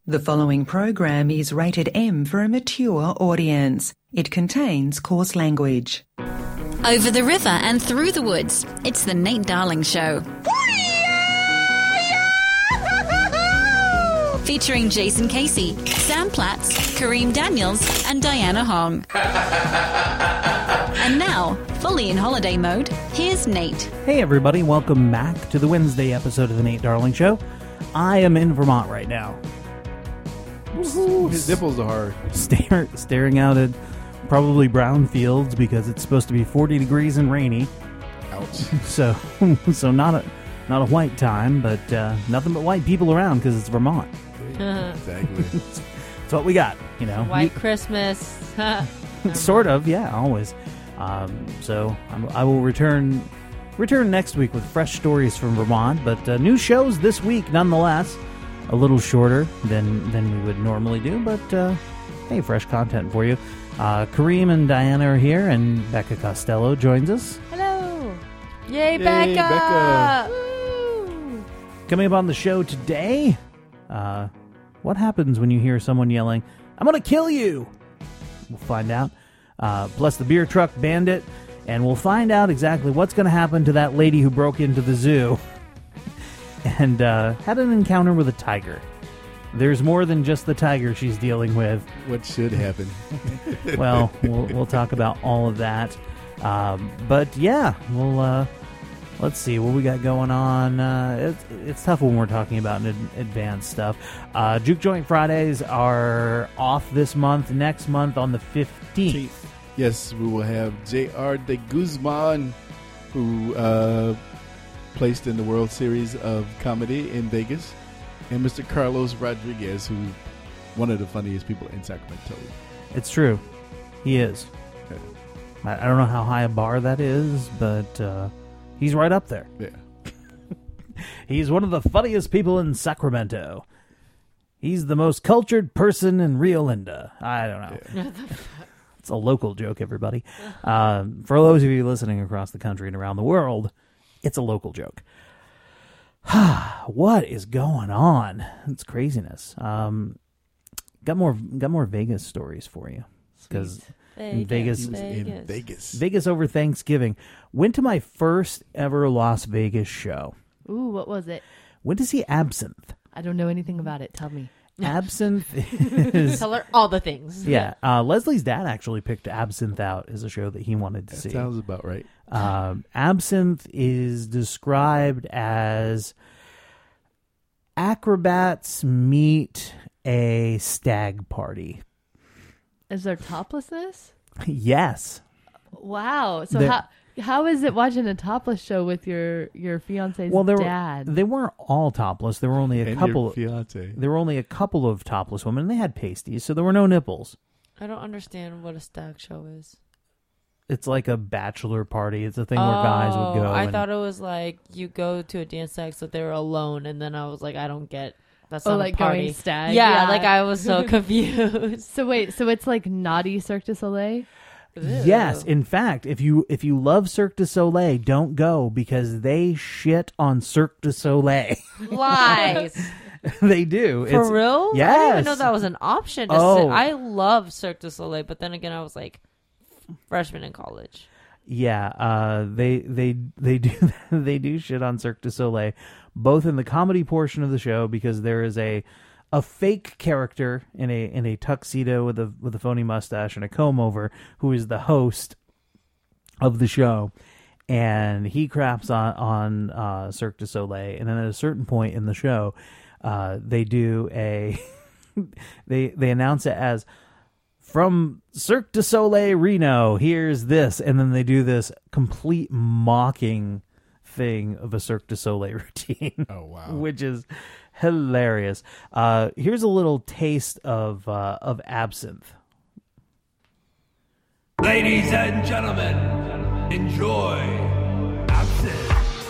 The following program is rated M for a mature audience. It contains coarse language. Over the river and through the woods, it's the Nate Darling Show. Featuring Jason Casey, Sam Platts, Kareem Daniels, and Diana Hong. And now, fully in holiday mode, here's Nate. Hey everybody, welcome back to the Wednesday episode of the Nate Darling Show. I am in Vermont right now. His nipples are hard. Staring out at probably brown fields because it's supposed to be 40 degrees and rainy. Ouch. So not a white time, but nothing but white people around because it's Vermont. Exactly. That's what we got, you know. White Christmas. Sort of, yeah, always. So I will return next week with fresh stories from Vermont, but new shows this week nonetheless. A little shorter than we would normally do, but hey, fresh content for you. Kareem and Diana are here, and Becca Costello joins us. Hello. Yay, Yay, Becca. Becca. Woo. Coming up on the show today, what happens when you hear someone yelling, "I'm gonna kill you"? We'll find out. Plus the beer truck bandit, and we'll find out exactly what's going to happen to that lady who broke into the zoo and had an encounter with a tiger. There's more than just the tiger she's dealing with. What should happen? Well, we'll talk about all of that. But yeah, let's see what we got going on. It's tough when we're talking about advanced stuff. Juke Joint Fridays are off this month. Next month on the 15th. Yes, we will have J.R. de Guzman, who placed in the World Series of Comedy in Vegas, and Mr. Carlos Rodriguez, who's one of the funniest people in Sacramento. It's true. He is. Okay. I don't know how high a bar that is, but he's right up there. Yeah. He's one of the funniest people in Sacramento. He's the most cultured person in Rio Linda. I don't know. Yeah. It's a local joke, everybody. For those of you listening across the country and around the world, it's a local joke. What is going on? It's craziness. Got more Vegas stories for you. Because in Vegas, in Vegas. Vegas over Thanksgiving. Went to my first ever Las Vegas show. Ooh, what was it? Went to see Absinthe. I don't know anything about it. Tell me. Absinthe is... Tell her all the things. Yeah. Leslie's dad actually picked Absinthe out as a show that he wanted to see. Sounds about right. Absinthe is described as acrobats meet a stag party. Is there toplessness? Yes. Wow. So how is it watching a topless show with your fiance's dad? They weren't all topless. There were only a And couple. your fiance. There were only a couple of topless women. They had pasties, so there were no nipples. I don't understand what a stag show is. It's like a bachelor party. It's a thing where guys would go. I thought it was like you go to a dance tag so they were alone, and then I was like, I don't get. That's not like a party. going stag. Yeah, like I was so confused. So wait, so it's like naughty Cirque du Soleil? Yes, in fact, if you love Cirque du Soleil, don't go because they shit on Cirque du Soleil. Lies. They do. For real? Yes. I didn't even know that was an option. I love Cirque du Soleil, but then again, I was like freshman in college. Yeah, they do they do shit on Cirque du Soleil, both in the comedy portion of the show because there is a fake character in a tuxedo with a phony mustache and a comb over who is the host of the show, and he craps on Cirque du Soleil, and then at a certain point in the show, they do they announce it as from Cirque du Soleil Reno, here's this, and then they do this complete mocking thing of a Cirque du Soleil routine. Oh wow! Which is hilarious. Here's a little taste of Absinthe. Ladies and gentlemen, enjoy Absinthe.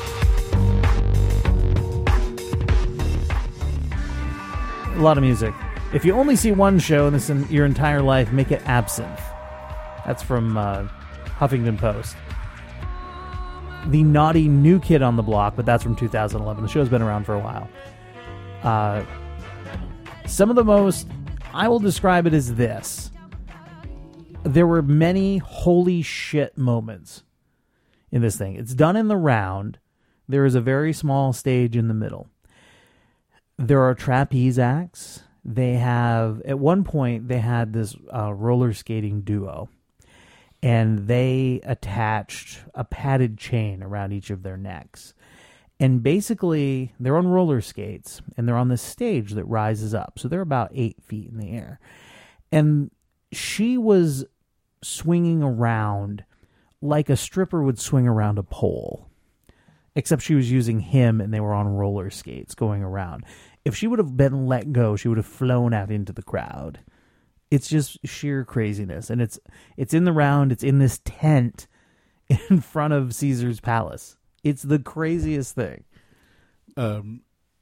A lot of music. If you only see one show in this in your entire life, make it Absinthe. That's from Huffington Post. The naughty new kid on the block, but that's from 2011. The show's been around for a while. Some of the most, I will describe it as this. There were many holy shit moments in this thing. It's done in the round. There is a very small stage in the middle. There are trapeze acts. They have, at one point, they had this roller skating duo. And they attached a padded chain around each of their necks. And basically, they're on roller skates. And they're on this stage that rises up. So they're about 8 feet in the air. And she was swinging around like a stripper would swing around a pole, except she was using him and they were on roller skates going around. If she would have been let go, she would have flown out into the crowd. It's just sheer craziness, and it's in the round. It's in this tent in front of Caesar's Palace. It's the craziest thing. And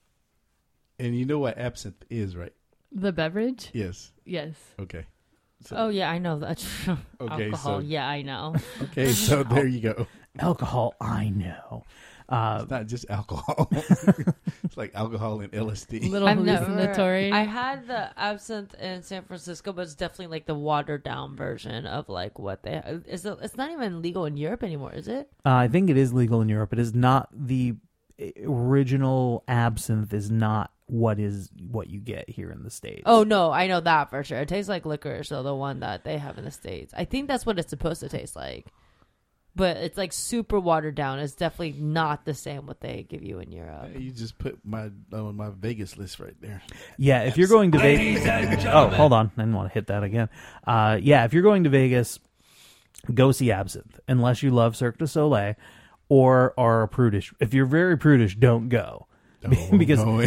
you know what absinthe is, right? The beverage? Yes. Yes. Okay. So, Oh yeah, I know that. Okay, Alcohol. so- Yeah, I know. okay, so there you go. Alcohol, I know. It's not just alcohol. It's like alcohol and LSD. Little I've hallucinatory. I had the absinthe in San Francisco, but it's definitely like the watered down version of like what they is. It's not even legal in Europe anymore, is it? I think it is legal in Europe. It is not the original absinthe. Is not what you get here in the States. Oh no, I know that for sure. It tastes like licorice, though, the one that they have in the States. I think that's what it's supposed to taste like. But it's like super watered down. It's definitely not the same what they give you in Europe. You just put my on my Vegas list right there. Yeah, if you're going to Ladies Vegas... and Oh, gentlemen. hold on. I didn't want to hit that again. Yeah, if you're going to Vegas, go see Absinthe, unless you love Cirque du Soleil or are prudish. If you're very prudish, don't go. Because no.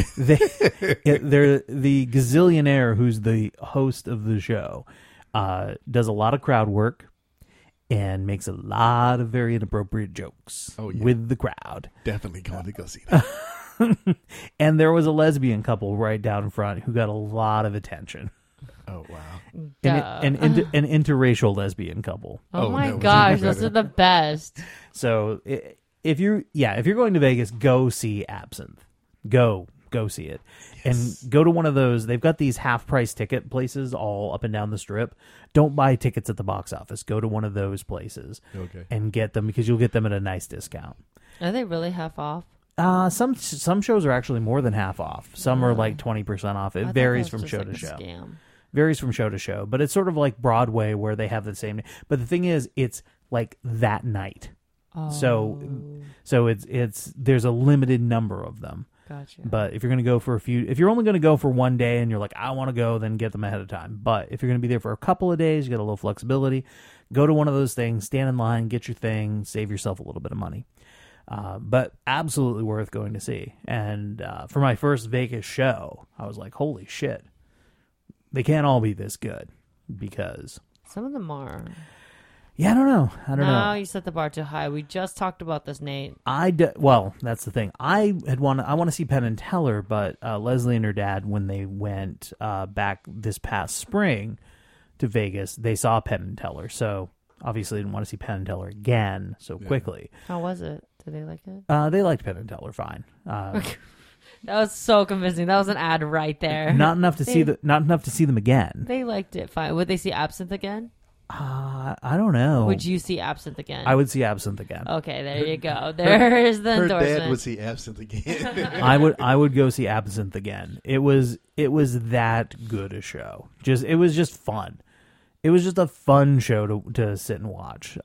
they're the gazillionaire who's the host of the show does a lot of crowd work and makes a lot of very inappropriate jokes with the crowd. Definitely going to go see that. And there was a lesbian couple right down in front who got a lot of attention. Oh, wow. An interracial lesbian couple. Oh, Oh, my no. gosh, those are the best. So if you're going to Vegas, go see Absinthe. Go see it. Yes. And go to one of those. They've got these half-price ticket places all up and down the strip. Don't buy tickets at the box office. Go to one of those places and get them because you'll get them at a nice discount. Are they really half off? Some shows are actually more than half off. Some are like 20% off. It varies from show to show. Varies from show to show, but it's sort of like Broadway where they have the same. But the thing is, it's like that night. Oh. So it's there's a limited number of them. Gotcha. But if you're going to go for if you're only going to go for one day and you're like, I want to go, then get them ahead of time. But if you're going to be there for a couple of days, you got a little flexibility, go to one of those things, stand in line, get your thing, save yourself a little bit of money. But absolutely worth going to see. And for my first Vegas show, I was like, holy shit, they can't all be this good because some of them are. Yeah, I don't know. No, you set the bar too high. We just talked about this, Nate. Well, that's the thing. I want to see Penn and Teller, but Leslie and her dad, when they went back this past spring to Vegas, they saw Penn and Teller. So obviously, didn't want to see Penn and Teller again so quickly. How was it? Did they like it? They liked Penn and Teller fine. That was so convincing. That was an ad right there. Not enough to see them again. They liked it fine. Would they see Absinthe again? I don't know. Would you see Absinthe again? I would see Absinthe again. Okay, there you go. There's the her endorsement. dad would see Absinthe again. I would go see Absinthe again. It was that good a show. It was just fun. It was just a fun show to sit and watch.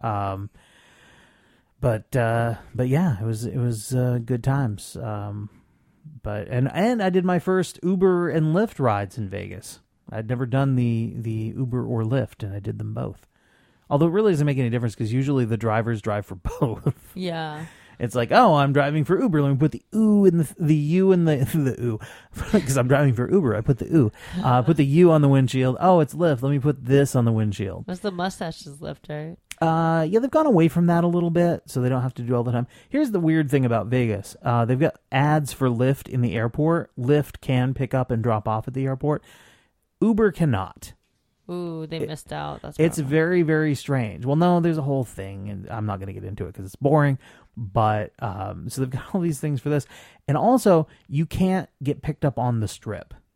But yeah, it was good times. But I did my first Uber and Lyft rides in Vegas. I'd never done the Uber or Lyft, and I did them both. Although it really doesn't make any difference because usually the drivers drive for both. Yeah. It's like, oh, I'm driving for Uber. Let me put the ooh in the U in the ooh. Because I'm driving for Uber. I put the ooh. Put the U on the windshield. Oh, it's Lyft. Let me put this on the windshield. What's the mustaches Lyft, right? Yeah, they've gone away from that a little bit, so they don't have to do all the time. Here's the weird thing about Vegas. They've got ads for Lyft in the airport. Lyft can pick up and drop off at the airport. Uber cannot. Ooh, they missed out. It's very, very strange. Well, no, there's a whole thing, and I'm not going to get into it because it's boring. But so they've got all these things for this, and also you can't get picked up on the strip.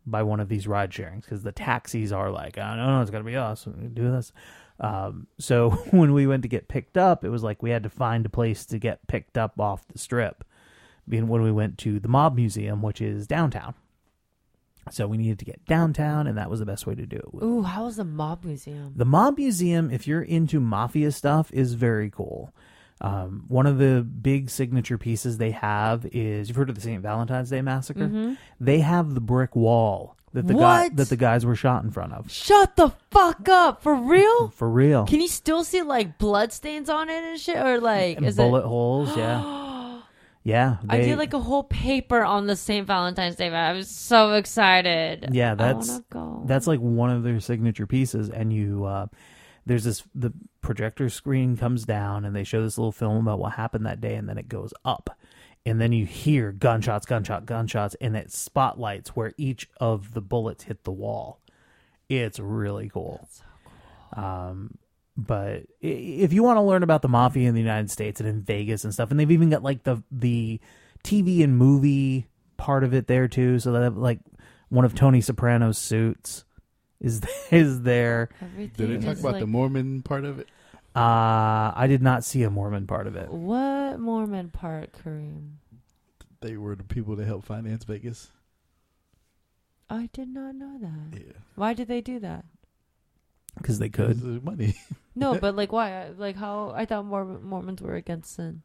by one of these ride sharings because the taxis are like, oh, no, it's going to be us. Do this. So when we went to get picked up, it was like we had to find a place to get picked up off the strip. Being when we went to the Mob Museum, which is downtown. So we needed to get downtown, and that was the best way to do it. Ooh, how was the Mob Museum? The Mob Museum, if you're into mafia stuff, is very cool. One of the big signature pieces they have is, you've heard of the St. Valentine's Day Massacre? Mm-hmm. They have the brick wall that the guys were shot in front of. Shut the fuck up! For real? For real. Can you still see like blood stains on it and shit, or like and bullet holes? Yeah. Yeah, I did like a whole paper on the St. Valentine's Day. I was so excited. Yeah, I wanna go. That's like one of their signature pieces. And there's the projector screen comes down, and they show this little film about what happened that day, and then it goes up, and then you hear gunshots, and it spotlights where each of the bullets hit the wall. It's really cool. That's so cool. But if you want to learn about the mafia in the United States and in Vegas and stuff, and they've even got like the TV and movie part of it there too. So that like one of Tony Soprano's suits is there. Everything Did they talk about the Mormon part of it? I did not see a Mormon part of it. What Mormon part, Kareem? They were the people that helped finance Vegas. I did not know that. Yeah. Why did they do that? Because they could. Because of money. No, but like why? Like how? I thought Mormons were against sin.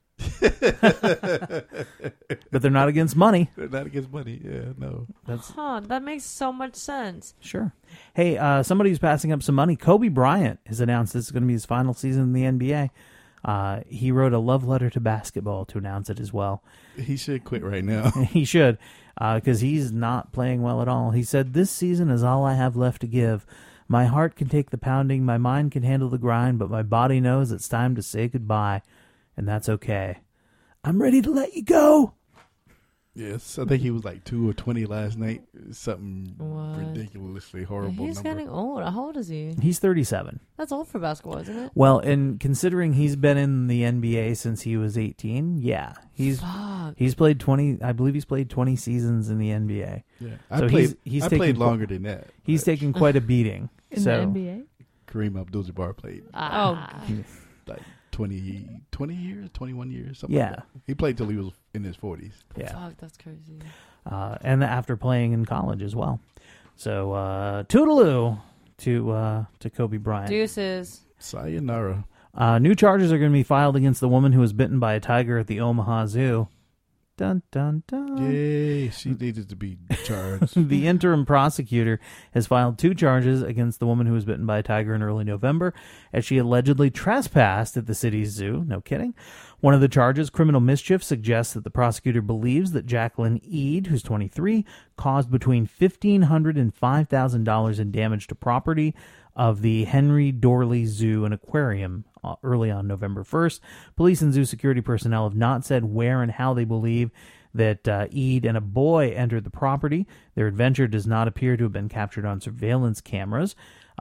But they're not against money. They're not against money. Yeah, no. That makes so much sense. Sure. Hey, somebody's passing up some money. Kobe Bryant has announced this is going to be his final season in the NBA. He wrote a love letter to basketball to announce it as well. He should quit right now. He should, because he's not playing well at all. He said, "This season is all I have left to give. My heart can take the pounding, my mind can handle the grind, but my body knows it's time to say goodbye, and that's okay. I'm ready to let you go." Yes, I think he was like 2 or 20 last night. Something ridiculously horrible. He's getting old. How old is he? He's 37. That's old for basketball, isn't it? Well, and considering he's been in the NBA since he was 18, yeah, he's played 20. I believe he's played 20 seasons in the NBA. Yeah, so I played longer than that. He's taken quite a beating in the NBA. Kareem Abdul-Jabbar played. Like 20 years, 21 years, something like that. He played till he was in his 40s. Yeah. Fuck, that's crazy. And after playing in college as well. So, toodaloo to Kobe Bryant. Deuces. Sayonara. New charges are going to be filed against the woman who was bitten by a tiger at the Omaha Zoo. Dun, dun, dun. Yay, she needed to be charged. The interim prosecutor has filed 2 charges against the woman who was bitten by a tiger in early November, as she allegedly trespassed at the city's zoo. No kidding. One of the charges, criminal mischief, suggests that the prosecutor believes that Jacqueline Eade, who's 23, caused between $1,500 and $5,000 in damage to property of the Henry Dorley Zoo and Aquarium early on November 1st. Police and zoo security personnel have not said where and how they believe that Eade and a boy entered the property. Their adventure does not appear to have been captured on surveillance cameras.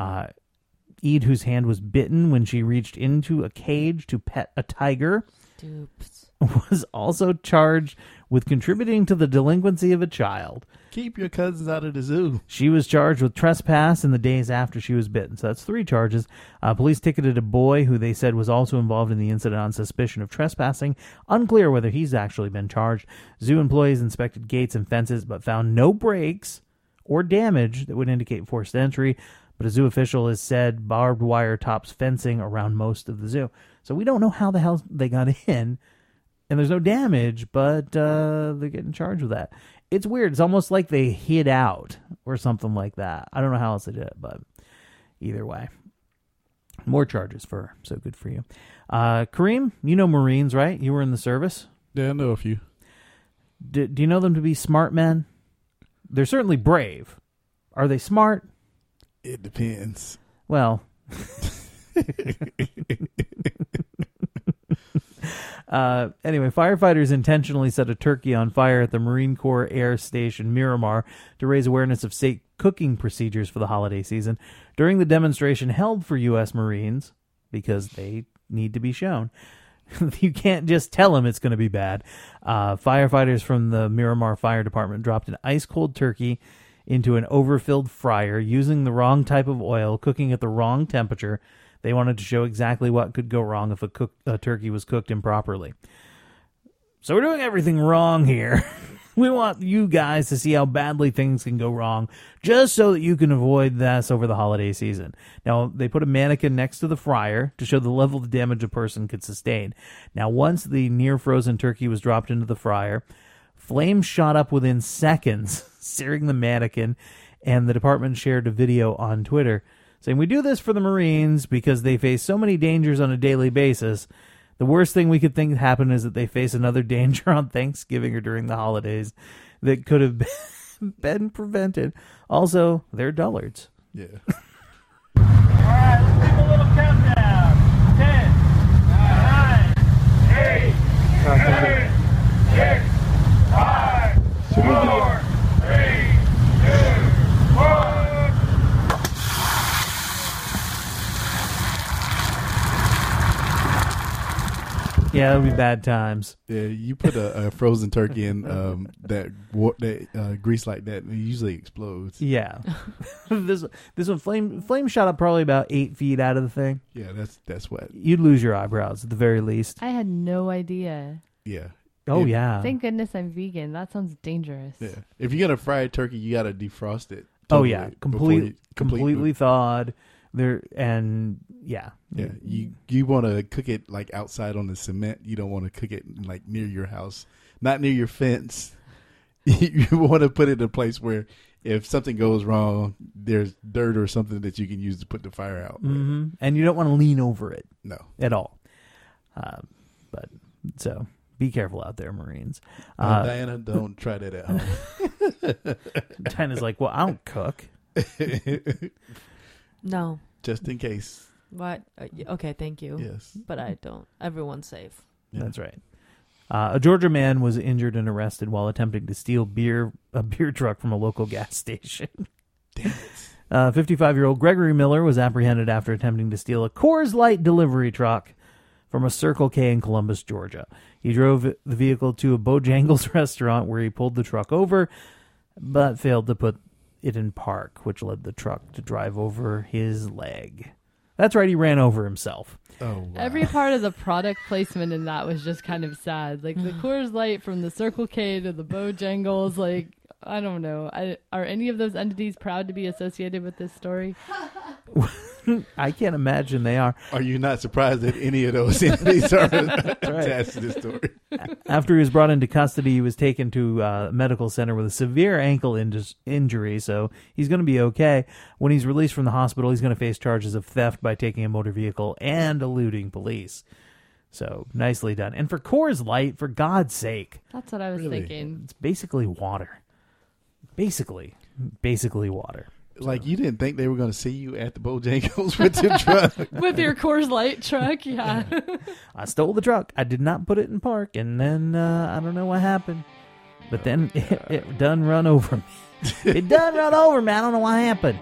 Eade, whose hand was bitten when she reached into a cage to pet a tiger, was also charged with contributing to the delinquency of a child. Keep your cousins out of the zoo. She was charged with trespass in the days after she was bitten. So that's 3 charges. Police ticketed a boy who they said was also involved in the incident on suspicion of trespassing. Unclear whether he's actually been charged. Zoo employees inspected gates and fences but found no breaks or damage that would indicate forced entry. But a zoo official has said barbed wire tops fencing around most of the zoo. So we don't know how the hell they got in. And there's no damage, but they're getting charged with that. It's weird. It's almost like they hid out or something like that. I don't know how else they did it, but either way. More charges for her, so good for you. Kareem, you know Marines, right? You were in the service. Yeah, I know a few. Do you know them to be smart men? They're certainly brave. Are they smart? It depends. Well... Anyway, firefighters intentionally set a turkey on fire at the Marine Corps Air Station Miramar to raise awareness of safe cooking procedures for the holiday season. During the demonstration held for U.S. Marines, because they need to be shown, you can't just tell them it's going to be bad. Firefighters from the Miramar Fire Department dropped an ice-cold turkey into an overfilled fryer using the wrong type of oil, cooking at the wrong temperature. They wanted to show exactly what could go wrong if a turkey was cooked improperly. So we're doing everything wrong here. We want you guys to see how badly things can go wrong, just so that you can avoid this over the holiday season. Now, they put a mannequin next to the fryer to show the level of damage a person could sustain. Now, once the near-frozen turkey was dropped into the fryer, flames shot up within seconds, searing the mannequin, and the department shared a video on Twitter saying, "We do this for the Marines because they face so many dangers on a daily basis. The worst thing we could think happen is that they face another danger on Thanksgiving or during the holidays that could have been prevented. Also, they're dullards." Yeah. All right, let's do a little countdown. 10, 9, 8, 7, 6, 5, 4, 3, 2, 1. Yeah, it'll be bad times. Yeah, you put a frozen turkey in that grease like that, and it usually explodes. Yeah. This one, flame shot up probably about 8 feet out of the thing. Yeah, that's what. You'd lose your eyebrows at the very least. I had no idea. Yeah. Oh, yeah. Thank goodness I'm vegan. That sounds dangerous. Yeah. If you're gonna fry a turkey, you gotta defrost it. Oh, yeah. Totally Completely thawed. Yeah. Yeah, you want to cook it like outside on the cement. You don't want to cook it like near your house, not near your fence. You want to put it in a place where if something goes wrong, there's dirt or something that you can use to put the fire out. Mm-hmm. And you don't want to lean over it. No. At all. So be careful out there, Marines. Diana, don't try that at home. Diana's like, well, I don't cook. No. Just in case. What? Okay, thank you. Yes. But I don't. Everyone's safe. Yeah. That's right. A Georgia man was injured and arrested while attempting to steal a beer truck from a local gas station. Damn it. 55-year-old Gregory Miller was apprehended after attempting to steal a Coors Light delivery truck from a Circle K in Columbus, Georgia. He drove the vehicle to a Bojangles restaurant where he pulled the truck over, but failed to put it in park, which led the truck to drive over his leg. That's right, he ran over himself. Oh, wow. Every part of the product placement in that was just kind of sad. Like the Coors Light from the Circle K to the Bojangles, like, I don't know. Are any of those entities proud to be associated with this story? I can't imagine they are. Are you not surprised that any of those entities are attached to this story? After he was brought into custody, he was taken to a medical center with a severe ankle injury, so he's going to be okay. When he's released from the hospital, he's going to face charges of theft by taking a motor vehicle and eluding police. So, nicely done. And for Coors Light, for God's sake. That's what I was thinking. It's basically water. Basically water. Like, you didn't think they were going to see you at the Bojangles with your truck? With your Coors Light truck, yeah. I stole the truck. I did not put it in park, and then I don't know what happened. But then it done run over me. It done run over me. I don't know what happened.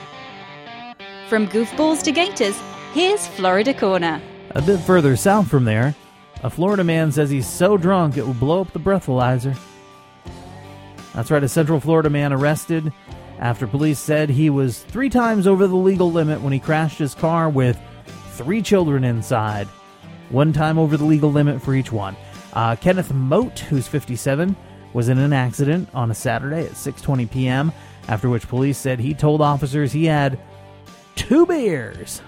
From goofballs to gators, here's Florida Corner. A bit further south from there, a Florida man says he's so drunk it will blow up the breathalyzer. That's right, a Central Florida man arrested after police said he was 3 times over the legal limit when he crashed his car with 3 children inside. 1 time over the legal limit for each one. Kenneth Moat, who's 57, was in an accident on a Saturday at 6:20 p.m., after which police said he told officers he had 2 beers.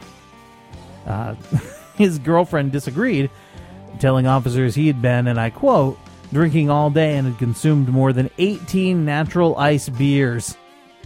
His girlfriend disagreed, telling officers he had been, and I quote, drinking all day and had consumed more than 18 natural ice beers.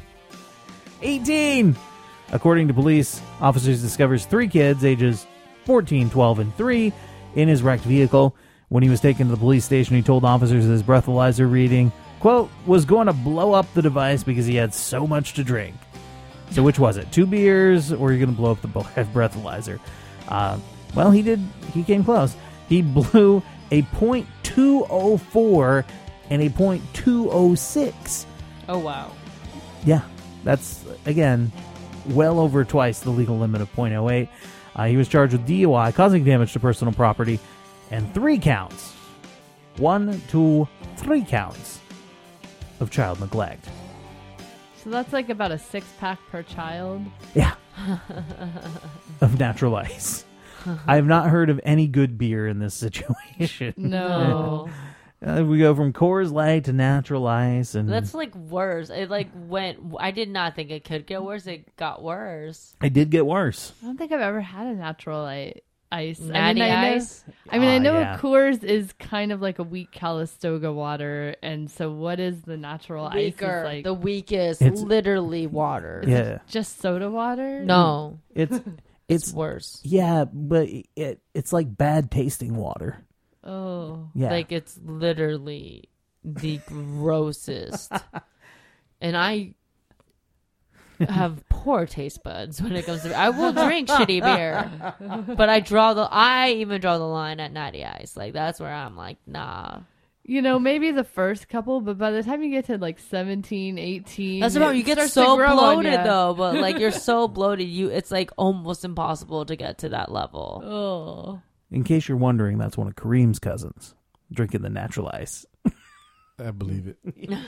18! According to police, officers discovers 3 kids, ages 14, 12, and 3, in his wrecked vehicle. When he was taken to the police station, he told officers his breathalyzer reading, quote, was going to blow up the device because he had so much to drink. So which was it? 2 beers, or you're going to blow up the breathalyzer? Well, he did. He came close. He blew a .204 and a .206. Oh, wow. Yeah, that's, again, well over twice the legal limit of .08. He was charged with DUI, causing damage to personal property, and 3 counts. 1, 2, 3 counts of child neglect. So that's like about a 6-pack per child. Yeah. Of natural ice. I have not heard of any good beer in this situation. No. We go from Coors Light to natural ice, and That's like worse. It like went. I did not think it could get worse. It got worse. it did get worse. I don't think I've ever had a natural ice. Natty ice. I know yeah. Coors is kind of like a weak Calistoga water, and so what is the natural Weaker. ice? Is like The weakest, It's- literally water. Yeah, just soda water? No, it's it's worse. yeah, but it's like bad tasting water. Oh. Yeah, Like it's literally the grossest. And I have poor taste buds when it comes to. I will drink shitty beer, but I even draw the line at Natty Ice. Like that's where I'm like, nah. You know, maybe the first couple, but by the time you get to like 17, 18, That's about it you get starts so to grow on bloated ya. though, but like you're so bloated, it's like almost impossible to get to that level. Oh. in case you're wondering, that's one of Kareem's cousins drinking the natural ice. I believe it.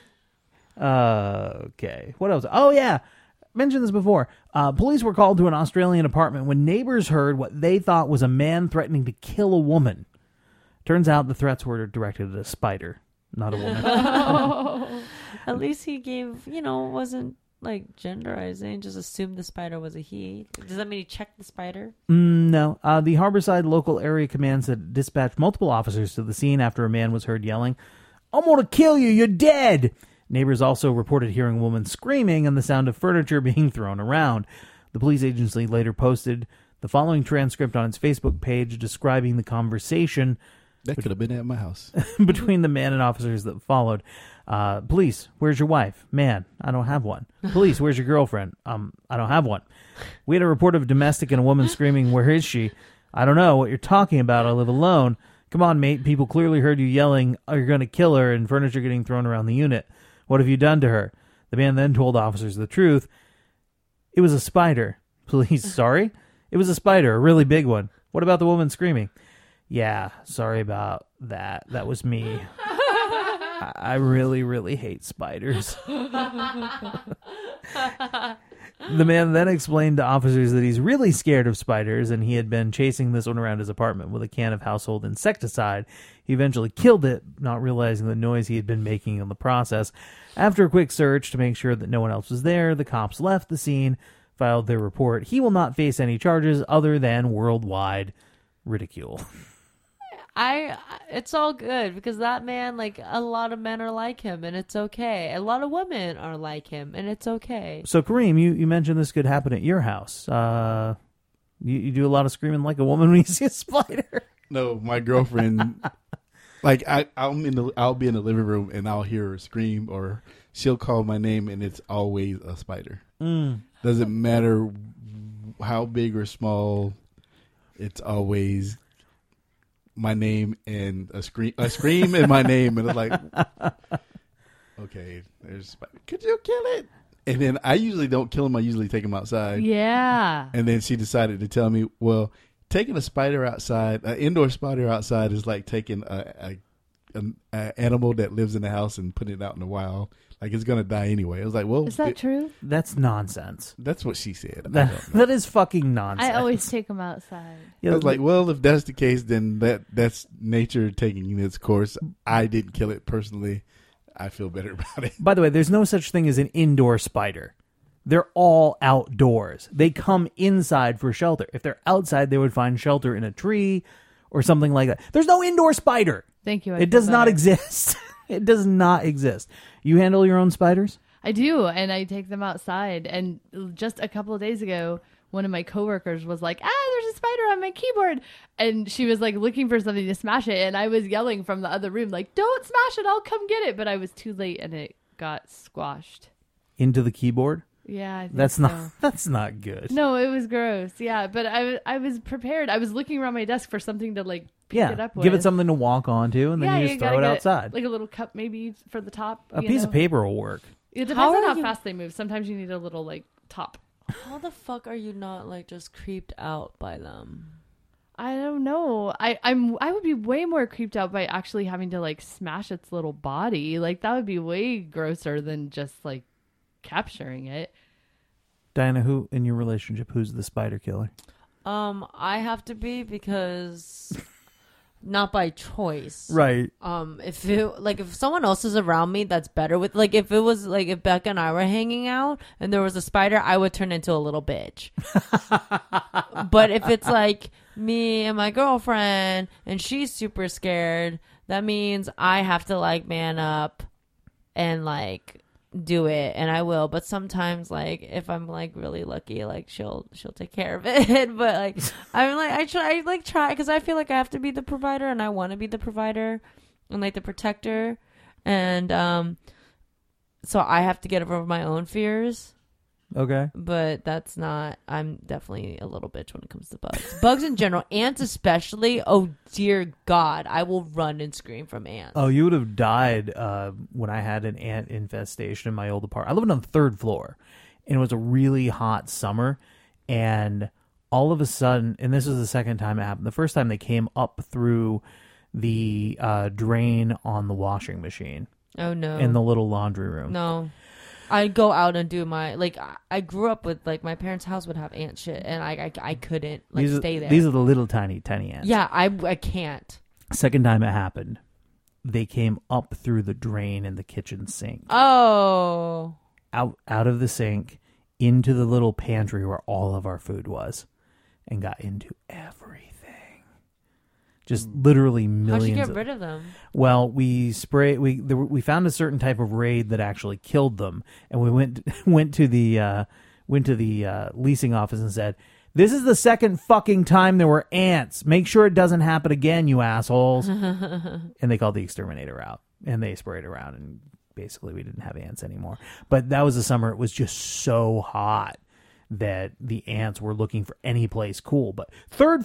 Okay. What else? Oh, yeah. Mentioned this before. Police were called to an Australian apartment when neighbors heard what they thought was a man threatening to kill a woman. Turns out the threats were directed at a spider, not a woman. At least he gave, wasn't like genderizing, just assumed the spider was a he. Does that mean he checked the spider? No. The Harborside local area command said dispatched multiple officers to the scene after a man was heard yelling, "I'm going to kill you, you're dead!" Neighbors also reported hearing a woman screaming and the sound of furniture being thrown around. The police agency later posted the following transcript on its Facebook page describing the conversation That could have been at my house. between the man and officers that followed. Police, where's your wife? Man, I don't have one. Police, where's your girlfriend? I don't have one. We had a report of a domestic and a woman screaming, "Where is she?" "I don't know what you're talking about. I live alone." "Come on, mate. People clearly heard you yelling, oh, you're going to kill her," and furniture getting thrown around the unit. "What have you done to her?" The man then told officers the truth. "It was a spider." "Police, sorry?" "It was a spider, a really big one." "What about the woman screaming?" "Yeah, sorry about that. That was me. I really, really hate spiders." The man then explained to officers that he's really scared of spiders and he had been chasing this one around his apartment with a can of household insecticide. He eventually killed it, not realizing the noise he had been making in the process. After a quick search to make sure that no one else was there, the cops left the scene, filed their report. He will not face any charges other than worldwide ridicule. It's all good because that man, like a lot of men are like him and it's okay. A lot of women are like him and it's okay. So Kareem, you mentioned this could happen at your house. You do a lot of screaming like a woman when you see a spider. No, my girlfriend, like I'll be in the living room and I'll hear her scream or she'll call my name and it's always a spider. Doesn't matter how big or small, it's always my name and a scream and my name, and it's like, okay, there's a spider. Could you kill it? And then I usually don't kill him. I usually take him outside. Yeah. And then she decided to tell me, well, taking a spider outside, an indoor spider outside, is like taking an animal that lives in the house and putting it out in the wild. Like it's gonna die anyway. I was like, well, Is that true? That's nonsense. That's what she said. That is fucking nonsense. I always take them outside. Yeah, I was like, well, if that's the case, then that's nature taking its course. I didn't kill it personally. I feel better about it. by the way, there's no such thing as an indoor spider. They're all outdoors. They come inside for shelter. If they're outside, they would find shelter in a tree or something like that. There's no indoor spider. Thank you. I It feel does not better. exist. It does not exist. You handle your own spiders? I do, and I take them outside. And just a couple of days ago, one of my coworkers was like, there's a spider on my keyboard. And she was like looking for something to smash it. And I was yelling from the other room, like, don't smash it, I'll come get it. But I was too late and it got squashed. Into the keyboard? Yeah, I think That's so. not good. No, it was gross. Yeah, but I was prepared. I was looking around my desk for something to like pick it up with. Give it something to walk onto, and then you just gotta throw it get outside. like a little cup maybe for the top. A piece of paper will work. It depends How on are how you- fast they move. Sometimes you need a little like top. How the fuck are you not like just creeped out by them? I don't know. I would be way more creeped out by actually having to like smash its little body. Like that would be way grosser than just like capturing it. Diana, who in your relationship, who's the spider killer? I have to be because not by choice. Right. If someone else is around me that's better with, like, if it was like if Becca and I were hanging out and there was a spider, I would turn into a little bitch. But if it's like me and my girlfriend and she's super scared, that means I have to like man up and like do it, and I will. But sometimes, like, if I'm like really lucky, like she'll take care of it. But like I'm like I try because I feel like I have to be the provider and I want to be the provider and like the protector, and so I have to get over my own fears. Okay. But that's not, I'm definitely a little bitch when it comes to bugs. Bugs in general, ants especially. Oh dear God, I will run and scream from ants. Oh, you would have died when I had an ant infestation in my old apartment. I lived on the 3rd floor, and it was a really hot summer, and all of a sudden, and this is the second time it happened. The first time they came up through the drain on the washing machine. Oh no. In the little laundry room. No. I go out and do my, like, I grew up with, like, my parents' house would have ant shit, and I couldn't, like, stay there. These are the little tiny ants. Yeah, I can't. Second time it happened, they came up through the drain in the kitchen sink. Oh. Out of the sink, into the little pantry where all of our food was, and got into everything. Just literally millions. How'd you get rid of them? Well, we found a certain type of raid that actually killed them, and we went to the leasing office and said, "This is the second fucking time there were ants. Make sure it doesn't happen again, you assholes." And they called the exterminator out, and they sprayed around, and basically we didn't have ants anymore. But that was the summer. It was just so hot that the ants were looking for any place cool. But 3rd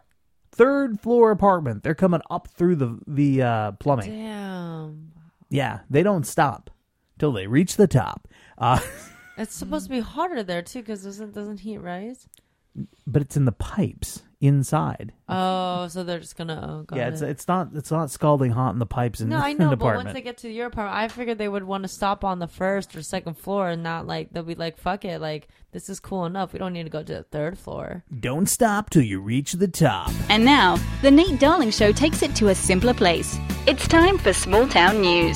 floor apartment. They're coming up through the plumbing. Damn. Yeah, they don't stop till they reach the top. It's supposed to be hotter there too, because doesn't heat rise? But it's in the pipes inside. Oh, so they're just gonna. Yeah, it's not scalding hot in the pipes in No, I in know, the but apartment. once they get to your apartment, I figured they would want to stop on the 1st or 2nd floor and not like they'll be like, fuck it, like this is cool enough. We don't need to go to the 3rd floor. Don't stop till you reach the top. And now, the Nate Darling Show takes it to a simpler place. It's time for Small Town News.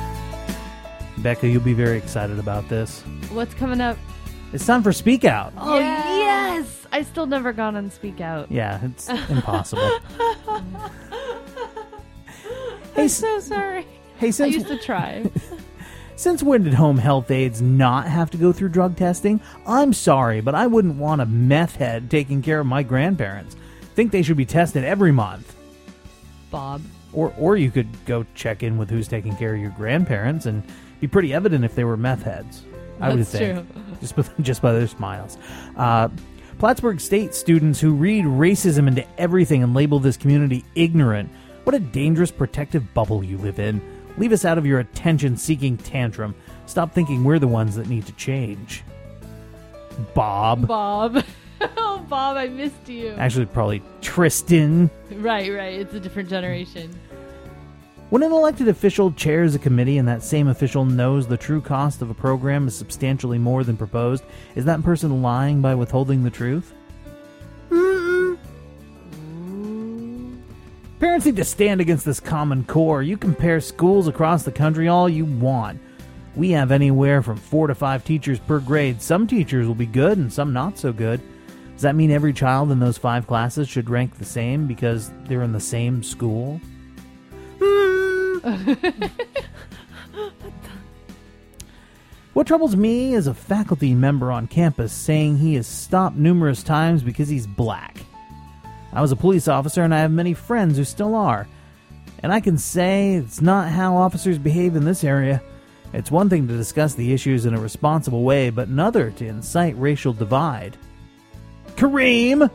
Becca, you'll be very excited about this. What's coming up? It's time for Speak Out. Oh, yes! I still never gone on Speak Out. Yeah, it's impossible. I'm so sorry. Hey, I used to try. Since when did home health aides not have to go through drug testing? I'm sorry, but I wouldn't want a meth head taking care of my grandparents. Think they should be tested every month. Bob. Or you could go check in with who's taking care of your grandparents and be pretty evident if they were meth heads. I would think. True. Just by their smiles. Plattsburgh State students who read racism into everything and label this community ignorant. What a dangerous protective bubble you live in. Leave us out of your attention-seeking tantrum. Stop thinking we're the ones that need to change. Bob. Oh, Bob, I missed you. Actually, probably Tristan. Right. It's a different generation. When an elected official chairs a committee and that same official knows the true cost of a program is substantially more than proposed, is that person lying by withholding the truth? Parents need to stand against this Common Core. You compare schools across the country all you want. We have anywhere from 4 to 5 teachers per grade. Some teachers will be good and some not so good. Does that mean every child in those 5 classes should rank the same because they're in the same school? What troubles me is a faculty member on campus saying he is stopped numerous times because he's black. I was a police officer and I have many friends who still are. And I can say it's not how officers behave in this area. It's one thing to discuss the issues in a responsible way, but another to incite racial divide. Kareem!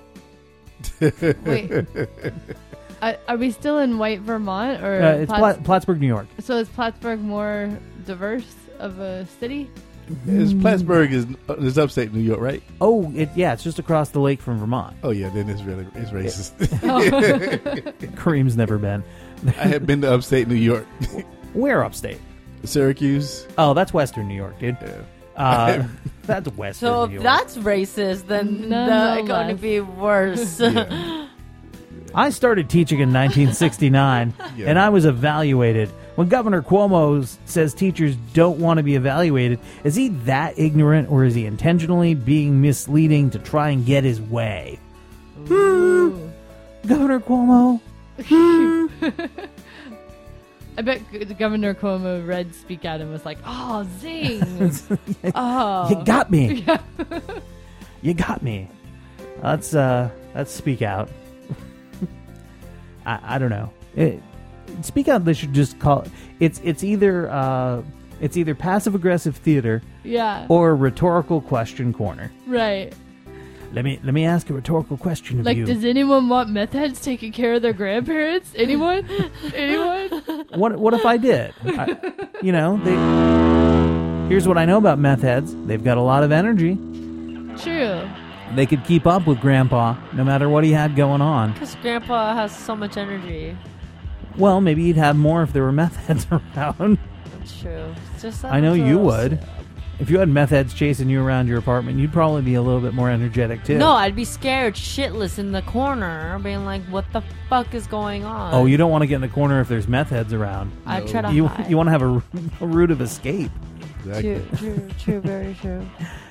Wait. Are we still in White Vermont? Or It's Plattsburgh, New York. So is Plattsburgh more diverse of a city? Plattsburgh is upstate New York, right? Oh, it's just across the lake from Vermont. Oh yeah, then it's racist. Kareem's never been. I have been to upstate New York. Where upstate? Syracuse. Oh, that's Western New York, dude. Yeah. That's Western So New if York. that's racist, then No, it's going to less. be worse. Yeah. I started teaching in 1969, Yeah. and I was evaluated. When Governor Cuomo says teachers don't want to be evaluated, is he that ignorant, or is he intentionally being misleading to try and get his way? Governor Cuomo? I bet Governor Cuomo read Speak Out and was like, "Oh, zing! Oh, You got me. You got me. Let's Speak Out. I don't know. Speak Out. They should just call it. It's either passive aggressive theater yeah, or rhetorical question corner. right." Let me ask a rhetorical question of Like, you. does anyone want meth heads taking care of their grandparents? Anyone? Anyone? What if I did? Here's what I know about meth heads. They've got a lot of energy. True. They could keep up with Grandpa no matter what he had going on. Because Grandpa has so much energy. Well, maybe he'd have more if there were meth heads around. That's true. It's just I know you would. If you had meth heads chasing you around your apartment, you'd probably be a little bit more energetic too. No, I'd be scared shitless in the corner, being like, what the fuck is going on? Oh, you don't want to get in the corner if there's meth heads around. I'd try to You hide. want to have a route of escape. Exactly. True, very true.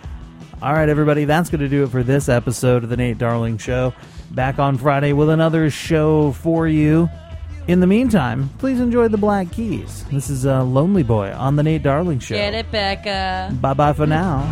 All right, everybody, that's going to do it for this episode of the Nate Darling Show. Back on Friday with another show for you. In the meantime, please enjoy the Black Keys. This is Lonely Boy on the Nate Darling Show. Get it, Becca. Bye-bye for now.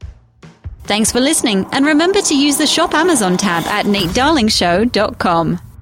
Thanks for listening, and remember to use the Shop Amazon tab at NateDarlingShow.com.